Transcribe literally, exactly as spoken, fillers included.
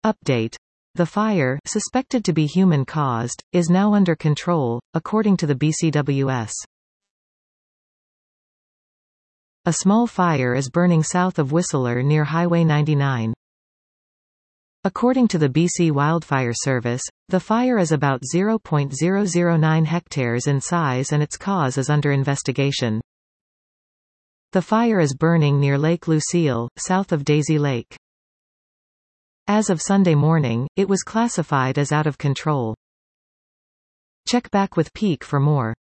Update. The fire, suspected to be human-caused, is now under control, according to the B C W S. A small fire is burning south of Whistler near Highway ninety-nine. According to the B C Wildfire Service, the fire is about zero point zero zero nine hectares in size and its cause is under investigation. The fire is burning near Lake Lucille, south of Daisy Lake. As of Sunday morning, it was classified as out of control. Check back with Peak for more.